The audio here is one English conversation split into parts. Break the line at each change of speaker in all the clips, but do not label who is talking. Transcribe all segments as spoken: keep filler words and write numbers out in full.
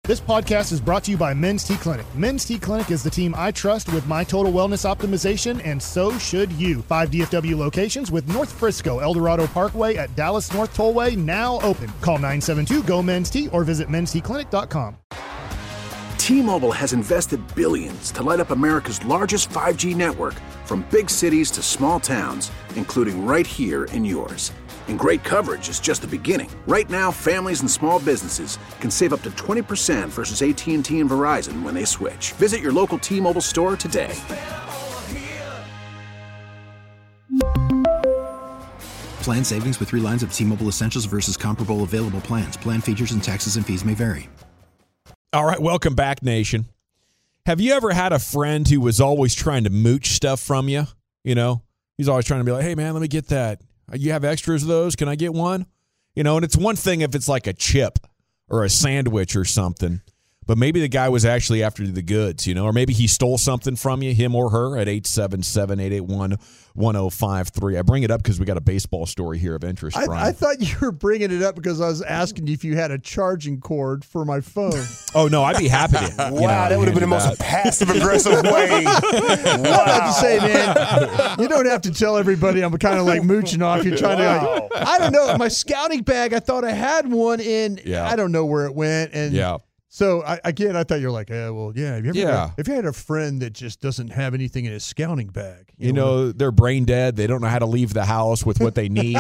This podcast is brought to you by Men's T Clinic. Men's T Clinic is the team I trust with my total wellness optimization, and so should you. Five D F W locations with North Frisco, El Dorado Parkway at Dallas North Tollway now open. Call nine seven two, G O, MEN'S T or visit mens t clinic dot com.
T-Mobile has invested billions to light up America's largest five G network, from big cities to small towns, including right here in yours. And great coverage is just the beginning. Right now, families and small businesses can save up to twenty percent versus A T and T and Verizon when they switch. Visit your local T-Mobile store today.
Plan savings with three lines of T-Mobile Essentials versus comparable available plans. Plan features and taxes and fees may vary.
All right, welcome back, Nation. Have you ever had a friend who was always trying to mooch stuff from you? You know, he's always trying to be like, hey, man, let me get that. You have extras of those? Can I get one? You know, and it's one thing if it's like a chip or a sandwich or something, but maybe the guy was actually after the goods, you know, or maybe he stole something from you, him or her, at eight seven seven, eight eight one, one oh five three. I bring it up because we got a baseball story here of interest,
I,
Brian.
I thought you were bringing it up because I was asking you if you had a charging cord for my phone.
Oh, no, I'd be happy to.
Wow,
know,
that would have been the most passive-aggressive way. Wow.
I'm about to say, man, you don't have to tell everybody I'm kind of like mooching off. You're trying
Wow.
to, like, I don't know. My scouting bag, I thought I had one in.
Yeah.
I don't know where it went. And
Yeah.
So, I, again, I thought you were like, eh, well, yeah. Have you ever
Yeah.
Had, if you had a friend that just doesn't have anything in his scouting bag?
You know, they're brain dead. They don't know how to leave the house with what they need.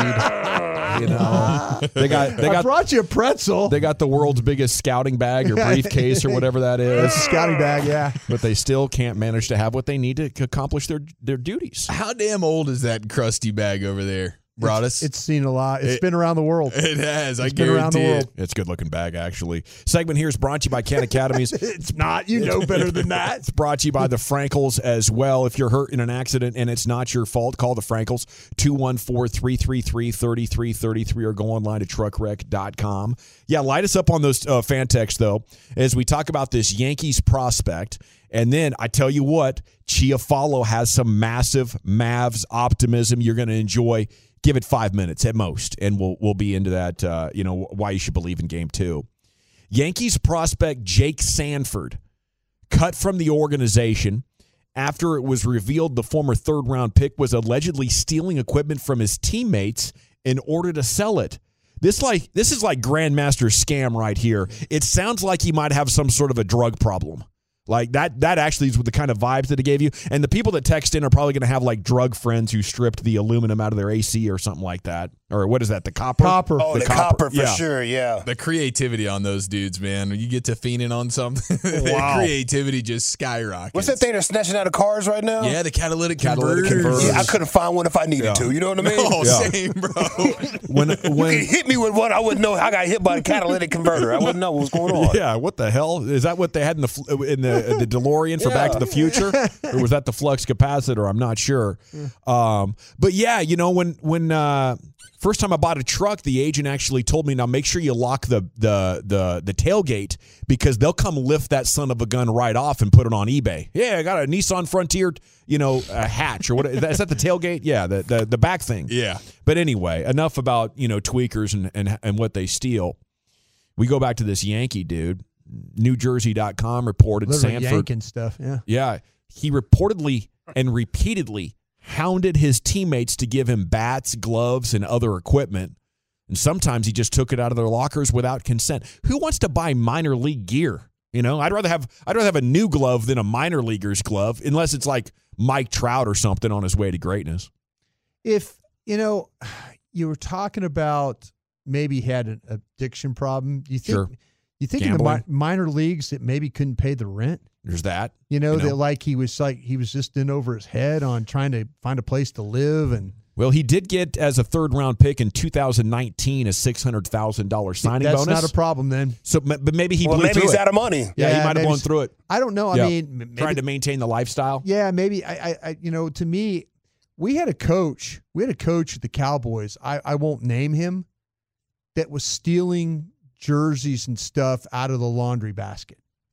You know, they got they
I
got
brought you a pretzel.
they got the world's biggest scouting bag or briefcase or whatever that
It's a
is,
scouting bag, yeah.
but they still can't manage to have what they need to accomplish their their duties.
How damn old is that crusty bag over there, Broadus?
It's seen a lot. It's
It-
been around the world.
It has. I
It's been around the
guarantee
world.
it.
It's a good looking bag, actually. Segment here is brought to you by Khan Academies.
It's not. You know better than that.
It's brought to you by the Frankels as well. If you're hurt in an accident and it's not your fault, call the Frankels, two one four, three three three, three three three three, or go online to truck wreck dot com. Yeah, light us up on those uh, fan texts, though, as we talk about this Yankees prospect. And then I tell you what, Chiafalo has some massive Mavs optimism you're going to enjoy. Give it five minutes at most, and we'll we'll be into that, uh, you know, why you should believe in game two. Yankees prospect Jake Sanford cut from the organization after it was revealed the former third-round pick was allegedly stealing equipment from his teammates in order to sell it. This like this is like Grandmaster scam right here. It sounds like he might have some sort of a drug problem. Like that that actually is with the kind of vibes that it gave you. And the people that text in are probably going to have like drug friends who stripped the aluminum out of their A C or something like that. Or what is that, the copper?
Copper.
Oh, the, copper, for
yeah.
sure, yeah.
The creativity on those dudes, man. When you get to fiending on something,
Wow.
creativity just skyrockets.
What's that thing they're snatching out of cars right now?
Yeah, the catalytic,
Catalytic
converters.
converters.
Yeah, I couldn't find one if I needed
Yeah.
to. You know what I mean?
Oh,
Yeah.
same, bro.
When
You
when
could hit me with one, I wouldn't know. I got hit by a catalytic converter. I wouldn't know what was going on.
Yeah, what the hell is that? What they had in the fl- in the the DeLorean for Back to the Future, or was that the flux capacitor? I'm not sure. Um, but yeah, you know, when when uh, first time I bought a truck, the agent actually told me, now make sure you lock the the the the tailgate because they'll come lift that son of a gun right off and put it on eBay. Yeah, I got a Nissan Frontier, you know, a hatch or what? Is that, is that the tailgate? Yeah, the, the the back thing.
Yeah.
But anyway, enough about, you know, tweakers and and and what they steal. We go back to this Yankee dude. New Jersey dot com reported
Literally
Sanford.
yanking stuff, yeah.
Yeah, he reportedly and repeatedly hounded his teammates to give him bats, gloves, and other equipment. And sometimes he just took it out of their lockers without consent. Who wants to buy minor league gear? You know, I'd rather have I'd rather have a new glove than a minor leaguer's glove, unless it's like Mike Trout or something on his way to greatness.
If, you know, you were talking about maybe he had an addiction problem. You think
Sure.
you think in the
Gambling.
mi- minor leagues that maybe couldn't pay the rent?
There's that.
You know,
You know?
that like he was like he was just in over his head on trying to find a place to live, and
Well, he did get, as a third-round pick in two thousand nineteen, a six hundred thousand dollars signing
that's
bonus.
not a problem then.
So, but maybe he
Well,
blew
maybe
through
he's
it.
out of money.
Yeah, he
Yeah,
might have
maybe
blown
s-
through it.
I don't know.
Yeah.
I mean, m- maybe,
Trying to maintain the lifestyle.
yeah, maybe I, I, I, you know, to me, we had a coach. We had a coach at the Cowboys. I, I won't name him. That was stealing jerseys and stuff out of the laundry basket.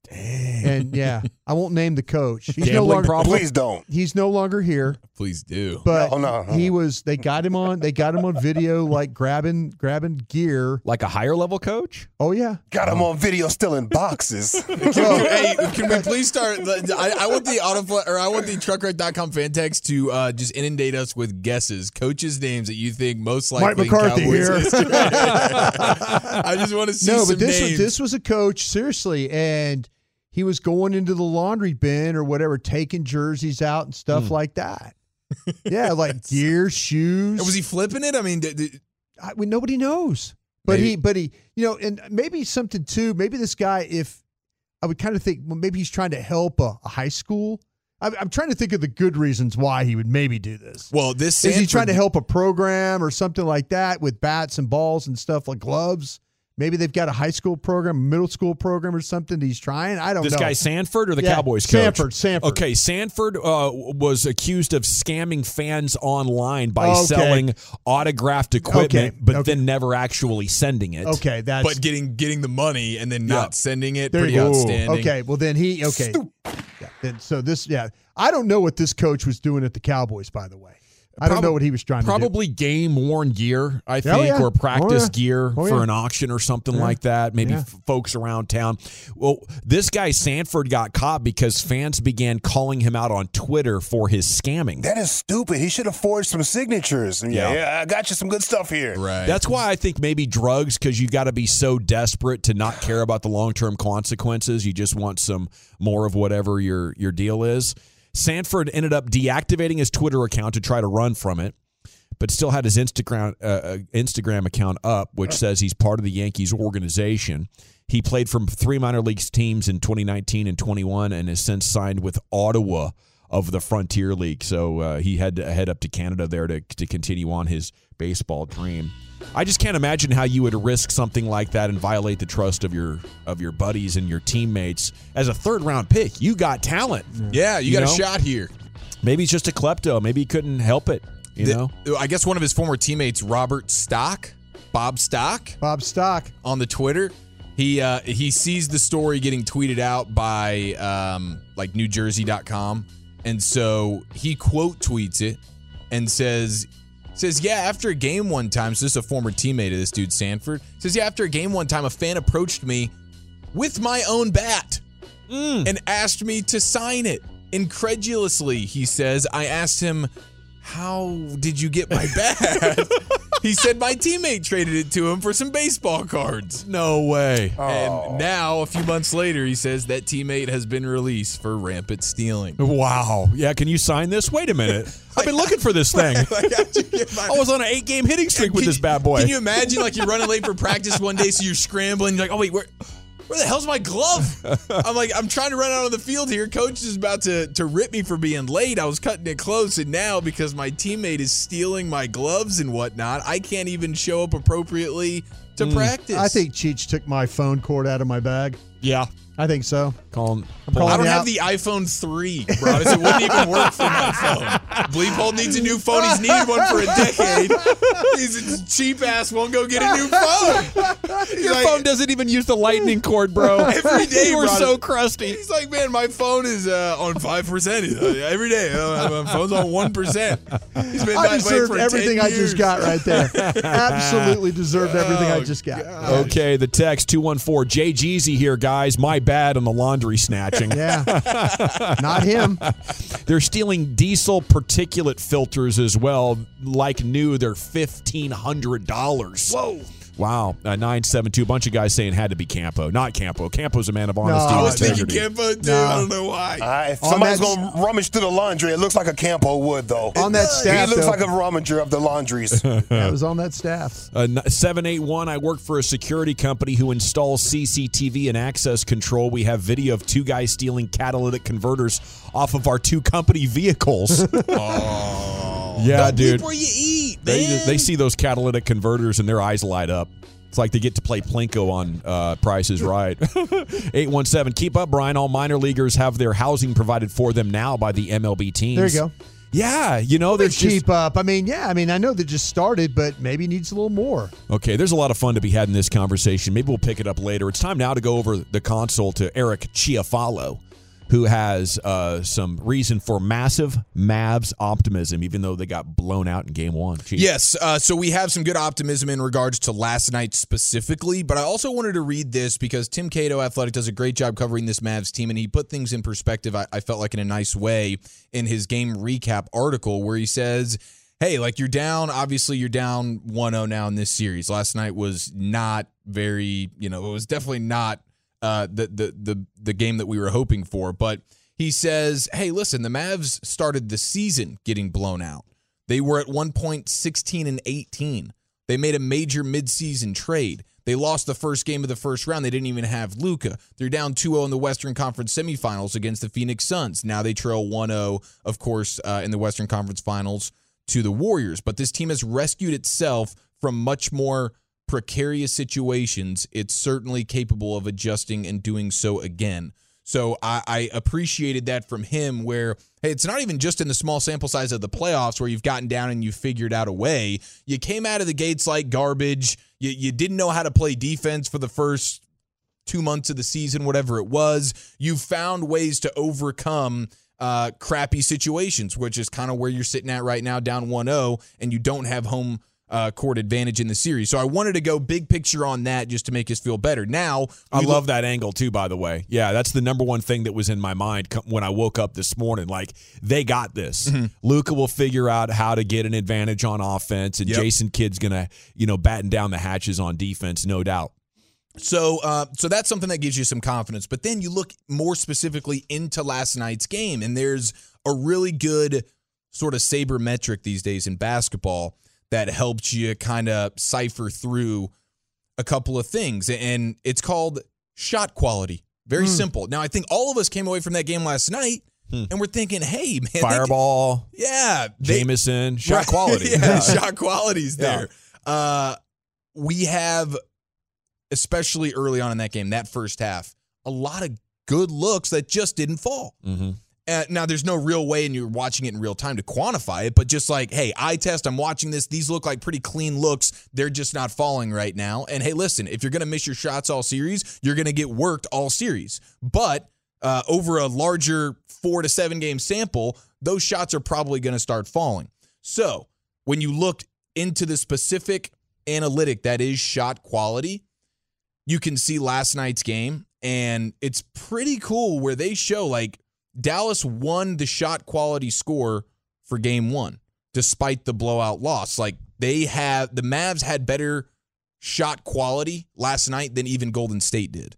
Dang. And yeah, I won't name the coach. He's
Gambling
no longer
problem?
Please don't.
He's no longer here.
Please do.
But
No, no, no.
he was. They got him on. They got him on video, like grabbing grabbing gear.
Like a higher level coach?
Oh yeah.
Got him on video stealing boxes.
Hey, can we please start? I, I want the auto or I want the truck wreck dot com fan text to uh, just inundate us with guesses, coaches' names that you think most likely.
Mike McCarthy
Cowboys
here.
history. I just want to see
No,
some
but this
names.
was this was a coach, seriously, and he was going into the laundry bin or whatever, taking jerseys out and stuff
Mm.
like that. Yeah, like gear, shoes.
Was he flipping it? I mean, did, did,
I mean, nobody knows. But
Maybe.
he, but he, you know, and maybe something too. Maybe this guy, if I would kind of think, well, maybe he's trying to help a, a high school. I'm, I'm trying to think of the good reasons why he would maybe do this.
well, this
Is he
Sanford-
trying to help a program or something like that with bats and balls and stuff like gloves? Maybe they've got a high school program, middle school program or something he's trying. I don't
This
know.
guy Sanford or the
Yeah,
Cowboys coach?
Sanford, Sanford.
Okay, Sanford uh, was accused of scamming fans online by
Okay.
selling autographed equipment,
Okay,
but
okay.
then never actually sending it.
Okay, that's
but getting getting the money and then not
Yeah.
sending it,
There
pretty
you go.
outstanding.
Okay, well then he okay. Yeah, then, so this yeah, I don't know what this coach was doing at the Cowboys. By the way, I don't
Prob-
know what he was trying to do.
Probably game worn gear, I think,
yeah.
or practice
Oh, yeah.
gear
Oh,
for
yeah.
an auction or something
Yeah.
like that. Maybe
Yeah.
f- folks around town. Well, this guy Sanford got caught because fans began calling him out on Twitter for his scamming.
That is stupid. He should have forged some signatures. And yeah,
Yeah.
yeah, I got you some good stuff here.
Right.
That's why I think maybe drugs, because you got to be so desperate to not care about the long term consequences. You just want some more of whatever your your deal is. Sanford ended up deactivating his Twitter account to try to run from it, but still had his Instagram uh, Instagram account up, which says he's part of the Yankees organization. He played for three minor leagues teams in twenty nineteen and twenty-one, and has since signed with Ottawa of the Frontier League. So uh, he had to head up to Canada there to to continue on his baseball dream. I just can't imagine how you would risk something like that and violate the trust of your of your buddies and your teammates as a third round pick. You got talent.
yeah, you,
You
got
know?
a shot here.
Maybe he's just a klepto. Maybe he couldn't help it. You
The-
know.
I guess one of his former teammates, Robert Stock, Bob Stock,
Bob Stock.
on the Twitter, he uh, he sees the story getting tweeted out by um, like New Jersey dot com, and so he quote tweets it and says says yeah after a game one time. So this is a former teammate of this dude Sanford. Says yeah after a game one time a fan approached me with my own bat and asked me to sign it. Incredulously, he says, I asked him, how did you get my bat? He said my teammate traded it to him for some baseball cards.
No way.
And now, a few months later, he says that teammate has been released for rampant stealing.
Wow. Yeah, can you sign this? Wait a minute. I've been looking for this thing.
Like, how'd you get my-
I was on an eight-game hitting streak with
Can
this
you-
bad boy.
Can you imagine, like, you're running late for practice one day, so you're scrambling. You're like, oh, wait, where... Where the hell's my glove? I'm like, I'm trying to run out on the field here. Coach is about to, to rip me for being late. I was cutting it close, and now because my teammate is stealing my gloves and whatnot, I can't even show up appropriately to practice.
I think Cheech took my phone cord out of my bag.
Yeah.
I think so.
Call him.
calling
I don't
you
have
out.
the iPhone three, bro. It wouldn't even work for my phone. Bleephole needs a new phone. He's needed one for a decade. He's a cheap ass. Won't go get a new phone. He's
Your
like,
phone doesn't even use the lightning cord, bro.
Every day,
you were
bro.
so crusty.
He's like, man, my phone is uh, on five percent every day. Uh, my phone's on one percent. He's been
I
that way
deserved
for
everything
ten
I just
years.
got right there. Absolutely deserved everything I just got.
Okay, the text two one four. Jay Jeezy here, guys. My bad on the laundry snatching.
Yeah. Not him.
They're stealing diesel particulate filters as well. Like new, they're fifteen hundred dollars. Whoa. Wow. Uh, nine seven two. A bunch of guys saying had to be Campo. Not Campo. Campo's a man of honesty.
No,
I
and
was thinking
integrity.
Campo, too.
No.
I don't know why.
Uh, if
On
somebody's
that-
going to rummage through the laundry, it looks like a Campo would, though.
On that staff,
He looks
though.
like a rummager of the laundries.
That was on that staff.
Uh, seven eight one, I work for a security company who installs C C T V and access control. We have video of two guys stealing catalytic converters off of our two company vehicles.
Oh.
Yeah,
Don't
dude.
Eat where you eat,
They,
man.
they see those catalytic converters and their eyes light up. It's like they get to play Plinko on uh, Price is Right. eight one seven. Keep up, Brian. All minor leaguers have their housing provided for them now by the M L B teams.
There you go.
Yeah, you know, there's just
keep up. I mean, yeah, I mean, I know they just started, but maybe needs a little more.
Okay, there's a lot of fun to be had in this conversation. Maybe we'll pick it up later. It's time now to go over the console to Eric Chiafalo, who has uh, some reason for massive Mavs optimism, even though they got blown out in game one. Chief.
Yes, uh, so we have some good optimism in regards to last night specifically, but I also wanted to read this because Tim Cato, Athletic, does a great job covering this Mavs team, and he put things in perspective, I, I felt like, in a nice way in his game recap article where he says, hey, like you're down, obviously you're down one oh now in this series. Last night was not very, you know, it was definitely not Uh, the, the the the game that we were hoping for. But he says, hey, listen, the Mavs started the season getting blown out. They were at one point sixteen and eighteen. They made a major midseason trade. They lost the first game of the first round. They didn't even have Luka. They're down two oh in the Western Conference semifinals against the Phoenix Suns. Now they trail one oh, of course, uh, in the Western Conference finals to the Warriors. But this team has rescued itself from much more precarious situations. It's certainly capable of adjusting and doing so again. So I, I appreciated that from him where, hey, it's not even just in the small sample size of the playoffs where you've gotten down and you've figured out a way. You came out of the gates like garbage. You, you didn't know how to play defense for the first two months of the season, whatever it was. You found ways to overcome uh, crappy situations, which is kind of where you're sitting at right now, down one oh, and you don't have home Uh, court advantage in the series. So I wanted to go big picture on that just to make us feel better. Now,
I love look- that angle too, by the way. Yeah, that's the number one thing that was in my mind when I woke up this morning. Like, they got this. Mm-hmm. Luka will figure out how to get an advantage on offense, and yep. Jason Kidd's going to, you know, batten down the hatches on defense, no doubt.
So uh, so that's something that gives you some confidence. But then you look more specifically into last night's game, and there's a really good sort of sabermetric these days in basketball that helped you kind of cipher through a couple of things. And it's called shot quality. Very mm. simple. Now, I think all of us came away from that game last night hmm. and we're thinking, hey, man.
Fireball.
They, yeah.
Jameson.
They,
shot
right,
quality.
Yeah, yeah. Shot quality's there. Yeah. Uh, we have, especially early on in that game, that first half, a lot of good looks that just didn't fall. Mm-hmm. Uh, now, there's no real way, and you're watching it in real time to quantify it, but just like, hey, eye test, I'm watching this. These look like pretty clean looks. They're just not falling right now. And, hey, listen, if you're going to miss your shots all series, you're going to get worked all series. But uh, over a larger four to seven game sample, those shots are probably going to start falling. So when you look into the specific analytic that is shot quality, you can see last night's game, and it's pretty cool where they show, like, Dallas won the shot quality score for game one, despite the blowout loss. Like, they have, the Mavs had better shot quality last night than even Golden State did.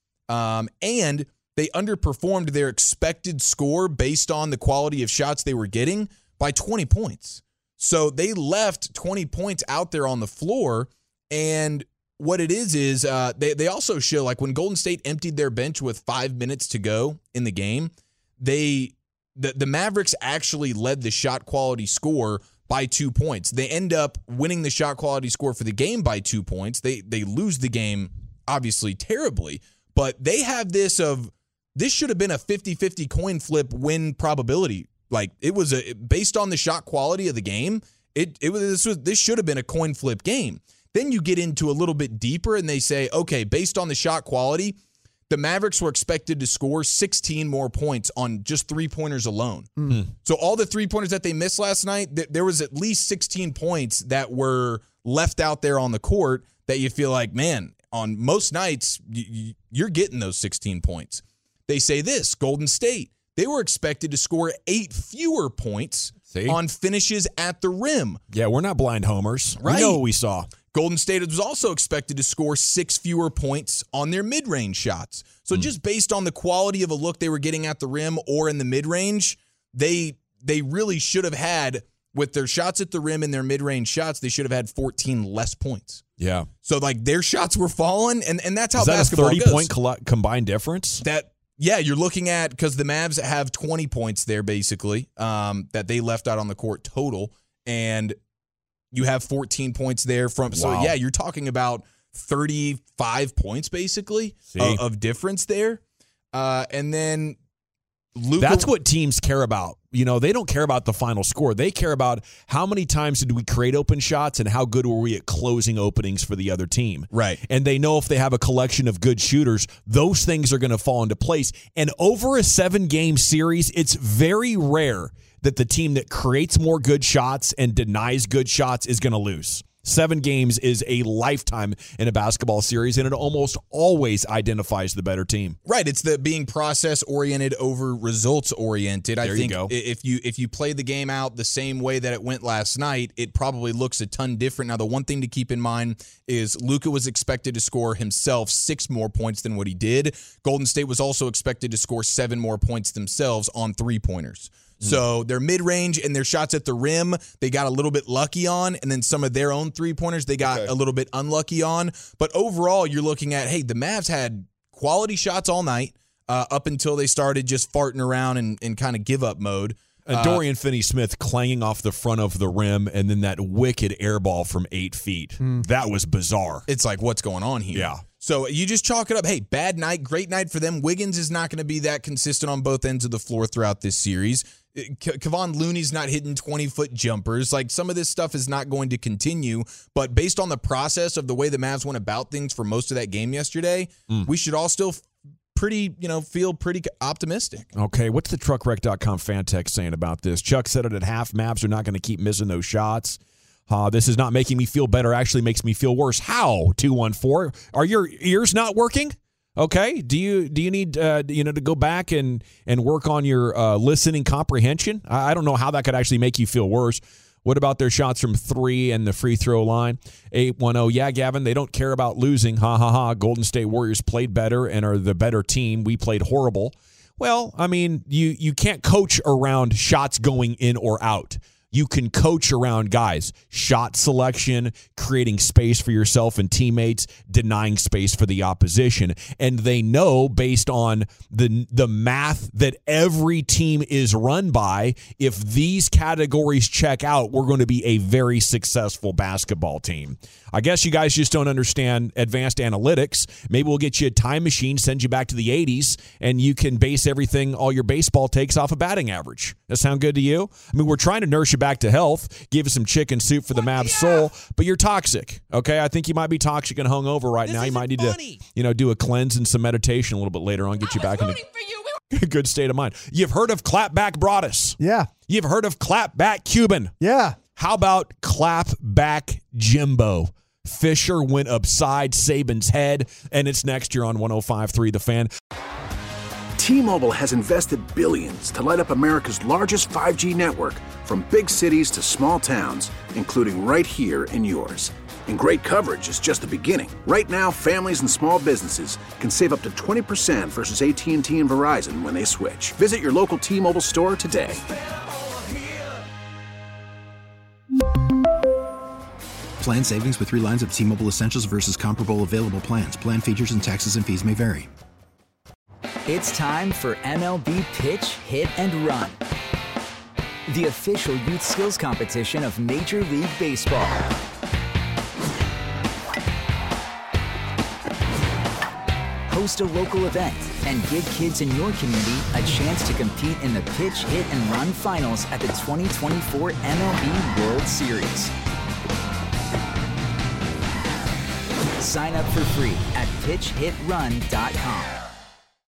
Um, and they underperformed their expected score based on the quality of shots they were getting by twenty points. So they left twenty points out there on the floor. And what it is, is uh, they, they also show, like, when Golden State emptied their bench with five minutes to go in the game, They the, the Mavericks actually led the shot quality score by two points. They end up winning the shot quality score for the game by two points. They they lose the game, obviously, terribly. But they have this of, this should have been a fifty-fifty coin flip win probability. Like, it was a, based on the shot quality of the game, it it was this was this should have been a coin flip game. Then you get into a little bit deeper and they say, okay, based on the shot quality, the Mavericks were expected to score sixteen more points on just three-pointers alone. Mm-hmm. So all the three-pointers that they missed last night, th- there was at least sixteen points that were left out there on the court that you feel like, man, on most nights, y- you're getting those sixteen points. They say this, Golden State, they were expected to score eight fewer points See? on finishes at the rim.
Yeah, we're not blind homers.
Right.
We know what we saw.
Golden State was also expected to score six fewer points on their mid-range shots. So mm. just based on the quality of a look they were getting at the rim or in the mid-range, they they really should have had, with their shots at the rim and their mid-range shots, they should have had fourteen less points.
Yeah.
So, like, their shots were falling, and, and that's how
Is that
basketball
a
goes.
thirty-point col- combined difference?
That Yeah, you're looking at, because the Mavs have twenty points there, basically, um, that they left out on the court total, and you have fourteen points there from. Wow. So, yeah, you're talking about thirty-five points, basically, of, of difference there. Uh, and then Luka,
That's what teams care about. You know, they don't care about the final score. They care about how many times did we create open shots and how good were we at closing openings for the other team.
Right.
And they know if they have a collection of good shooters, those things are going to fall into place. And over a seven-game series, it's very rare that the team that creates more good shots and denies good shots is going to lose. Seven games is a lifetime in a basketball series, and it almost always identifies the better team.
Right, it's the being process-oriented over results-oriented. I
There you
think
go.
if you if you play the game out the same way that it went last night, it probably looks a ton different. Now, the one thing to keep in mind is Luka was expected to score himself six more points than what he did. Golden State was also expected to score seven more points themselves on three-pointers. So their mid-range and their shots at the rim, they got a little bit lucky on, and then some of their own three-pointers they got
Okay.
a little bit unlucky on. But overall, you're looking at, hey, the Mavs had quality shots all night uh, up until they started just farting around and, and kind of give-up mode.
And Dorian Finney-Smith clanging off the front of the rim, and then that wicked air ball from eight feet. That was bizarre.
It's like, what's going on here?
Yeah.
So you just chalk it up. Hey, bad night, great night for them. Wiggins is not going to be that consistent on both ends of the floor throughout this series. Ke- Kevon Looney's not hitting twenty-foot jumpers. Like, some of this stuff is not going to continue. But based on the process of the way the Mavs went about things for most of that game yesterday,
Mm.
we should all still f- pretty, you know, feel pretty optimistic.
Okay, what's the truck wreck dot com fan text saying about this? Chuck said it at half. Mavs are not going to keep missing those shots. Uh, this is not making me feel better. Actually makes me feel worse. How? two one four. Are your ears not working? Okay. Do you do you need uh, you know to go back and and work on your uh, listening comprehension? I, I don't know how that could actually make you feel worse. What about their shots from three and the free throw line? eight one zero. Yeah, Gavin, they don't care about losing. Ha ha ha. Golden State Warriors played better and are the better team. We played horrible. Well, I mean, you you can't coach around shots going in or out. You can coach around guys, shot selection, creating space for yourself and teammates, denying space for the opposition. And they know, based on the the math that every team is run by, if these categories check out, we're going to be a very successful basketball team. I guess you guys just don't understand advanced analytics. Maybe we'll get you a time machine, send you back to the eighties, and you can base everything, all your baseball takes, off a batting average. That sound good to you? I mean, we're trying to nurse you back to health, give you some chicken soup for the Mavs soul, but you're toxic, okay? I think you might be toxic and hungover right now. You might need to, you know, do a cleanse and some meditation a little bit later on, get you back in a good state of mind. You've heard of Clapback Broadus.
Yeah.
You've heard of Clapback Cuban.
Yeah.
How about Clapback Jimbo? Fisher went upside Saban's head, and it's next year on one oh five point three The Fan.
T-Mobile has invested billions to light up America's largest five G network, from big cities to small towns, including right here in yours. And great coverage is just the beginning. Right now, families and small businesses can save up to twenty percent versus A T and T and Verizon when they switch. Visit your local T-Mobile store today.
Plan savings with three lines of T-Mobile Essentials versus comparable available plans. Plan features and taxes and fees may vary.
It's time for M L B Pitch, Hit, and Run, the official youth skills competition of Major League Baseball. Host a local event and give kids in your community a chance to compete in the Pitch, Hit, and Run finals at the twenty twenty-four M L B World Series. Sign up for free at pitch hit run dot com.